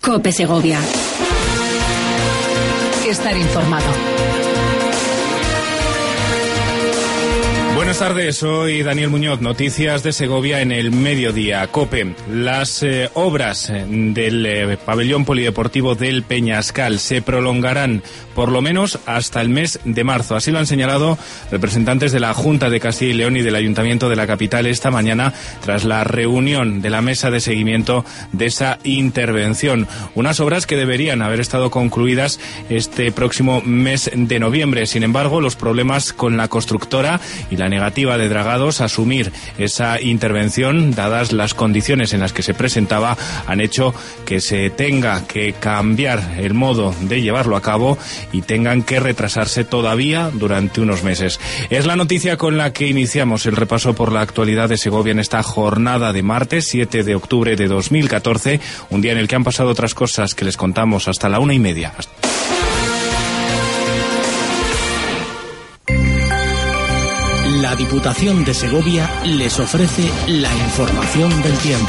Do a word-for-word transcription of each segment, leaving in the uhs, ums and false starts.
COPE Segovia. Estar informado. Buenas tardes, soy Daniel Muñoz. Noticias de Segovia en el mediodía. COPE. Las eh, obras del eh, pabellón polideportivo del Peñascal se prolongarán por lo menos hasta el mes de marzo. Así lo han señalado representantes de la Junta de Castilla y León y del Ayuntamiento de la capital esta mañana tras la reunión de la mesa de seguimiento de esa intervención. Unas obras que deberían haber estado concluidas este próximo mes de noviembre. Sin embargo, los problemas con la constructora y la negativa de Dragados a asumir esa intervención, dadas las condiciones en las que se presentaba, han hecho que se tenga que cambiar el modo de llevarlo a cabo y tengan que retrasarse todavía durante unos meses. Es la noticia con la que iniciamos el repaso por la actualidad de Segovia en esta jornada de martes siete de octubre de dos mil catorce, un día en el que han pasado otras cosas que les contamos hasta la una y media. La Diputación de Segovia les ofrece la información del tiempo.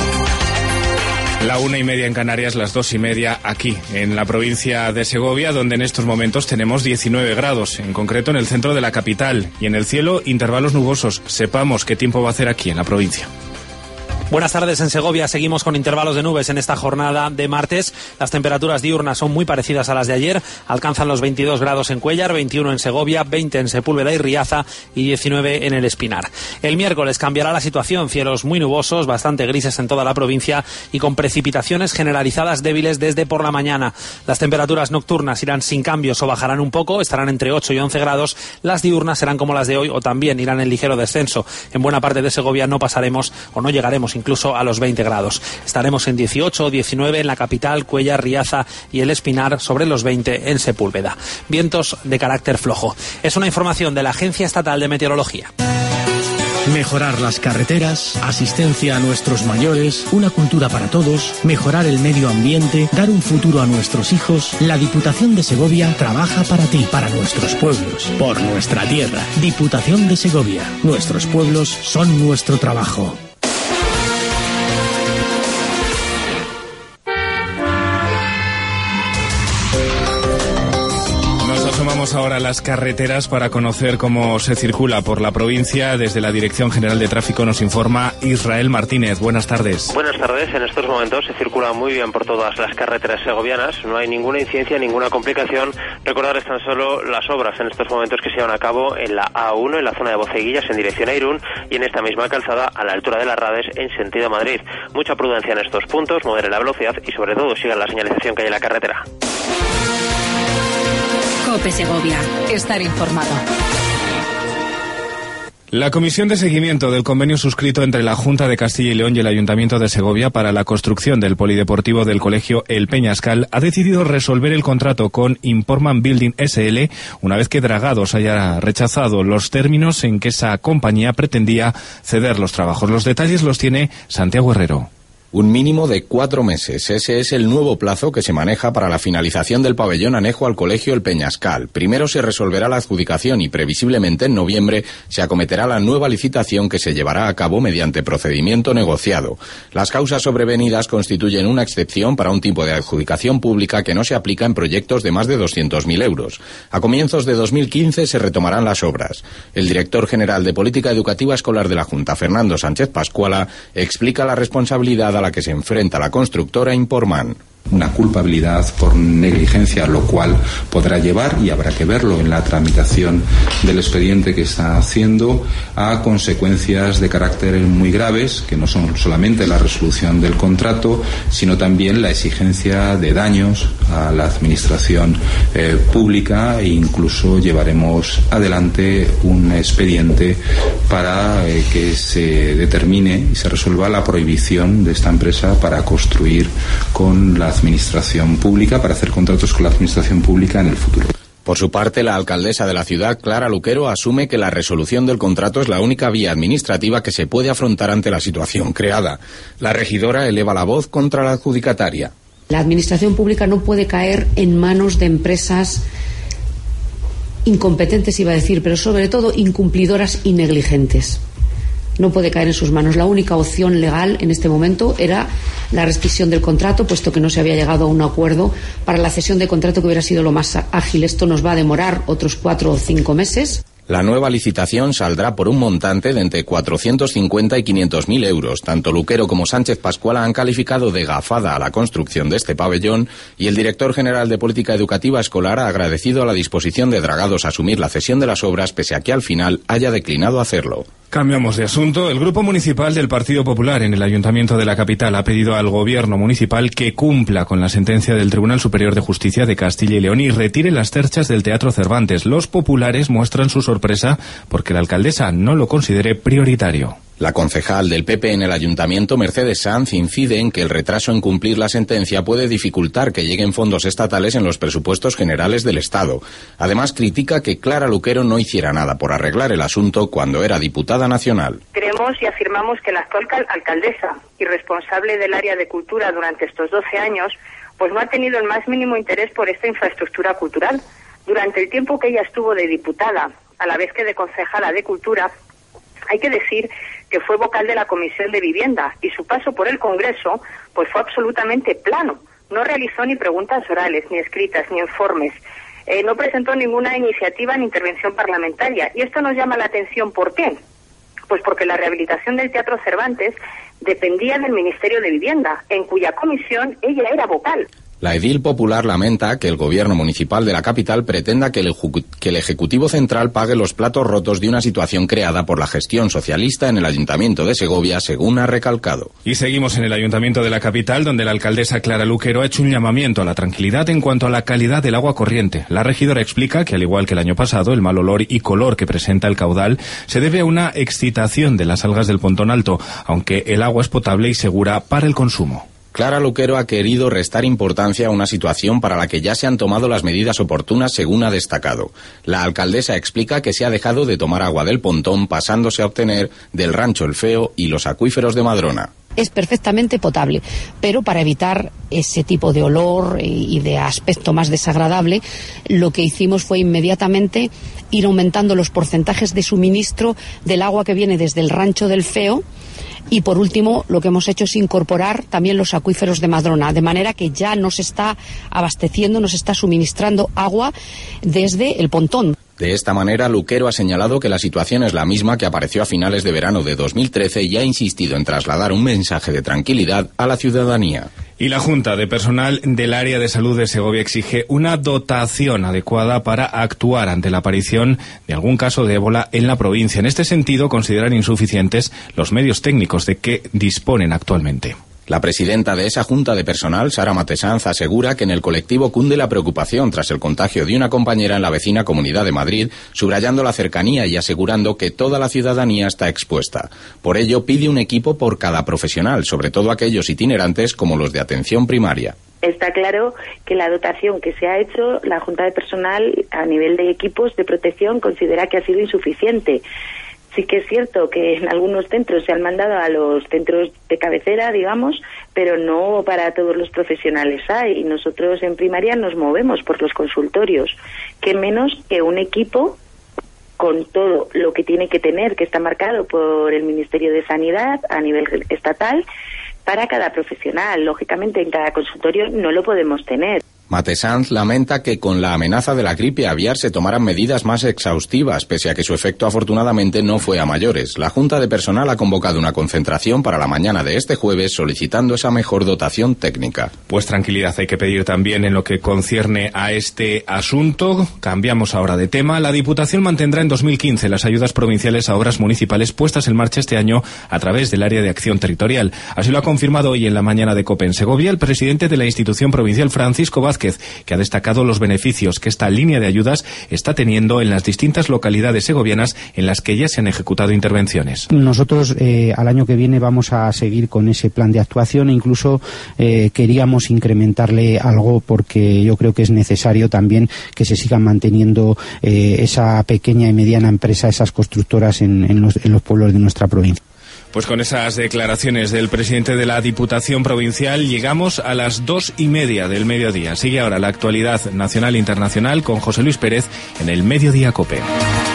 La una y media en Canarias, las dos y media aquí, en la provincia de Segovia, donde en estos momentos tenemos diecinueve grados, en concreto en el centro de la capital, y en el cielo intervalos nubosos. Sepamos qué tiempo va a hacer aquí en la provincia. Buenas tardes en Segovia. Seguimos con intervalos de nubes en esta jornada de martes. Las temperaturas diurnas son muy parecidas a las de ayer. Alcanzan los veintidós grados en Cuéllar, veintiuno en Segovia, veinte en Sepúlveda y Riaza y diecinueve en el Espinar. El miércoles cambiará la situación. Cielos muy nubosos, bastante grises en toda la provincia y con precipitaciones generalizadas débiles desde por la mañana. Las temperaturas nocturnas irán sin cambios o bajarán un poco. Estarán entre ocho y once grados. Las diurnas serán como las de hoy o también irán en ligero descenso. En buena parte de Segovia no pasaremos o no llegaremos incluso a los veinte grados. Estaremos en dieciocho o diecinueve en la capital, Cuéllar, Riaza y el Espinar, sobre los veinte en Sepúlveda. Vientos de carácter flojo. Es una información de la Agencia Estatal de Meteorología. Mejorar las carreteras, asistencia a nuestros mayores, una cultura para todos, mejorar el medio ambiente, dar un futuro a nuestros hijos. La Diputación de Segovia trabaja para ti, para nuestros pueblos, por nuestra tierra. Diputación de Segovia. Nuestros pueblos son nuestro trabajo. Vamos ahora a las carreteras para conocer cómo se circula por la provincia. Desde la Dirección General de Tráfico nos informa Israel Martínez. Buenas tardes. Buenas tardes. En estos momentos se circula muy bien por todas las carreteras segovianas. No hay ninguna incidencia, ninguna complicación. Recordar tan solo las obras en estos momentos que se llevan a cabo en la A uno, en la zona de Boceguillas, en dirección a Irún, y en esta misma calzada a la altura de las Rades, en sentido Madrid. Mucha prudencia en estos puntos, modere la velocidad y sobre todo sigan la señalización que hay en la carretera. COPE Segovia. Estar informado. La Comisión de Seguimiento del convenio suscrito entre la Junta de Castilla y León y el Ayuntamiento de Segovia para la construcción del polideportivo del Colegio El Peñascal ha decidido resolver el contrato con Importman Building S L una vez que Dragados haya rechazado los términos en que esa compañía pretendía ceder los trabajos. Los detalles los tiene Santiago Herrero. Un mínimo de cuatro meses. Ese es el nuevo plazo que se maneja para la finalización del pabellón anejo al Colegio El Peñascal. Primero se resolverá la adjudicación y previsiblemente en noviembre se acometerá la nueva licitación que se llevará a cabo mediante procedimiento negociado. Las causas sobrevenidas constituyen una excepción para un tipo de adjudicación pública que no se aplica en proyectos de más de doscientos mil euros. A comienzos de dos mil quince se retomarán las obras. El director general de Política Educativa Escolar de la Junta, Fernando Sánchez Pascuala, explica la responsabilidad a la que se enfrenta la constructora Importman. Una culpabilidad por negligencia, lo cual podrá llevar, y habrá que verlo en la tramitación del expediente que está haciendo, a consecuencias de carácter muy graves, que no son solamente la resolución del contrato, sino también la exigencia de daños a la administración eh, pública, e incluso llevaremos adelante un expediente para eh, que se determine y se resuelva la prohibición de esta empresa para construir con la administración pública, para hacer contratos con la administración pública en el futuro. Por su parte, la alcaldesa de la ciudad, Clara Luquero, asume que la resolución del contrato es la única vía administrativa que se puede afrontar ante la situación creada. La regidora eleva la voz contra la adjudicataria. La administración pública no puede caer en manos de empresas incompetentes, iba a decir, pero sobre todo incumplidoras y negligentes. no puede caer en sus manos. La única opción legal en este momento era la rescisión del contrato, puesto que no se había llegado a un acuerdo para la cesión de contrato que hubiera sido lo más ágil. Esto nos va a demorar otros cuatro o cinco meses. La nueva licitación saldrá por un montante de entre cuatrocientos cincuenta y quinientos mil euros. Tanto Luquero como Sánchez Pascuala han calificado de gafada a la construcción de este pabellón y el director general de Política Educativa Escolar ha agradecido a la disposición de Dragados a asumir la cesión de las obras pese a que al final haya declinado hacerlo. Cambiamos de asunto. El Grupo Municipal del Partido Popular en el Ayuntamiento de la capital ha pedido al Gobierno municipal que cumpla con la sentencia del Tribunal Superior de Justicia de Castilla y León y retire las cerchas del Teatro Cervantes. Los populares muestran su sorpresa porque la alcaldesa no lo considere prioritario. La concejal del P P en el Ayuntamiento, Mercedes Sanz, incide en que el retraso en cumplir la sentencia puede dificultar que lleguen fondos estatales en los presupuestos generales del Estado. Además, critica que Clara Luquero no hiciera nada por arreglar el asunto cuando era diputada nacional. Creemos y afirmamos que la actual alcaldesa y responsable del área de cultura durante estos doce años, pues no ha tenido el más mínimo interés por esta infraestructura cultural. Durante el tiempo que ella estuvo de diputada, a la vez que de concejala de Cultura, hay que decir que fue vocal de la Comisión de Vivienda y su paso por el Congreso pues fue absolutamente plano. No realizó ni preguntas orales, ni escritas, ni informes. Eh, no presentó ninguna iniciativa ni intervención parlamentaria. Y esto nos llama la atención. ¿Por qué? Pues porque la rehabilitación del Teatro Cervantes dependía del Ministerio de Vivienda, en cuya comisión ella era vocal. La edil popular lamenta que el gobierno municipal de la capital pretenda que el, que el Ejecutivo Central pague los platos rotos de una situación creada por la gestión socialista en el Ayuntamiento de Segovia, según ha recalcado. Y seguimos en el Ayuntamiento de la capital, donde la alcaldesa Clara Luquero ha hecho un llamamiento a la tranquilidad en cuanto a la calidad del agua corriente. La regidora explica que, al igual que el año pasado, el mal olor y color que presenta el caudal se debe a una excitación de las algas del Pontón Alto, aunque el agua es potable y segura para el consumo. Clara Luquero ha querido restar importancia a una situación para la que ya se han tomado las medidas oportunas, según ha destacado. La alcaldesa explica que se ha dejado de tomar agua del Pontón, pasándose a obtener del Rancho El Feo y los acuíferos de Madrona. Es perfectamente potable, pero para evitar ese tipo de olor y de aspecto más desagradable, lo que hicimos fue inmediatamente ir aumentando los porcentajes de suministro del agua que viene desde el Rancho del Feo. Y por último, lo que hemos hecho es incorporar también los acuíferos de Madrona, de manera que ya nos está abasteciendo, nos está suministrando agua desde el Pontón. De esta manera, Luquero ha señalado que la situación es la misma que apareció a finales de verano de dos mil trece y ha insistido en trasladar un mensaje de tranquilidad a la ciudadanía. Y la Junta de Personal del Área de Salud de Segovia exige una dotación adecuada para actuar ante la aparición de algún caso de ébola en la provincia. En este sentido, consideran insuficientes los medios técnicos de que disponen actualmente. La presidenta de esa Junta de Personal, Sara Matesanz, asegura que en el colectivo cunde la preocupación tras el contagio de una compañera en la vecina Comunidad de Madrid, subrayando la cercanía y asegurando que toda la ciudadanía está expuesta. Por ello, pide un equipo por cada profesional, sobre todo aquellos itinerantes como los de atención primaria. Está claro que la dotación que se ha hecho, la Junta de Personal a nivel de equipos de protección considera que ha sido insuficiente. Sí que es cierto que en algunos centros se han mandado a los centros de cabecera, digamos, pero no para todos los profesionales hay. Y nosotros en primaria nos movemos por los consultorios. ¿Qué menos que un equipo con todo lo que tiene que tener, que está marcado por el Ministerio de Sanidad a nivel estatal, para cada profesional? Lógicamente en cada consultorio no lo podemos tener. Matesanz lamenta que con la amenaza de la gripe aviar se tomaran medidas más exhaustivas, pese a que su efecto afortunadamente no fue a mayores. La Junta de Personal ha convocado una concentración para la mañana de este jueves solicitando esa mejor dotación técnica. Pues tranquilidad hay que pedir también en lo que concierne a este asunto. Cambiamos ahora de tema. La Diputación mantendrá en dos mil quince las ayudas provinciales a obras municipales puestas en marcha este año a través del Área de Acción Territorial. Así lo ha confirmado hoy en la mañana de COPE en Segovia el presidente de la institución provincial, Francisco Vázquez, que ha destacado los beneficios que esta línea de ayudas está teniendo en las distintas localidades segovianas en las que ya se han ejecutado intervenciones. Nosotros eh, al año que viene vamos a seguir con ese plan de actuación e incluso eh, queríamos incrementarle algo porque yo creo que es necesario también que se sigan manteniendo eh, esa pequeña y mediana empresa, esas constructoras en, en, los, en los pueblos de nuestra provincia. Pues con esas declaraciones del presidente de la Diputación Provincial llegamos a las dos y media del mediodía. Sigue ahora la actualidad nacional e internacional con José Luis Pérez en el Mediodía COPE.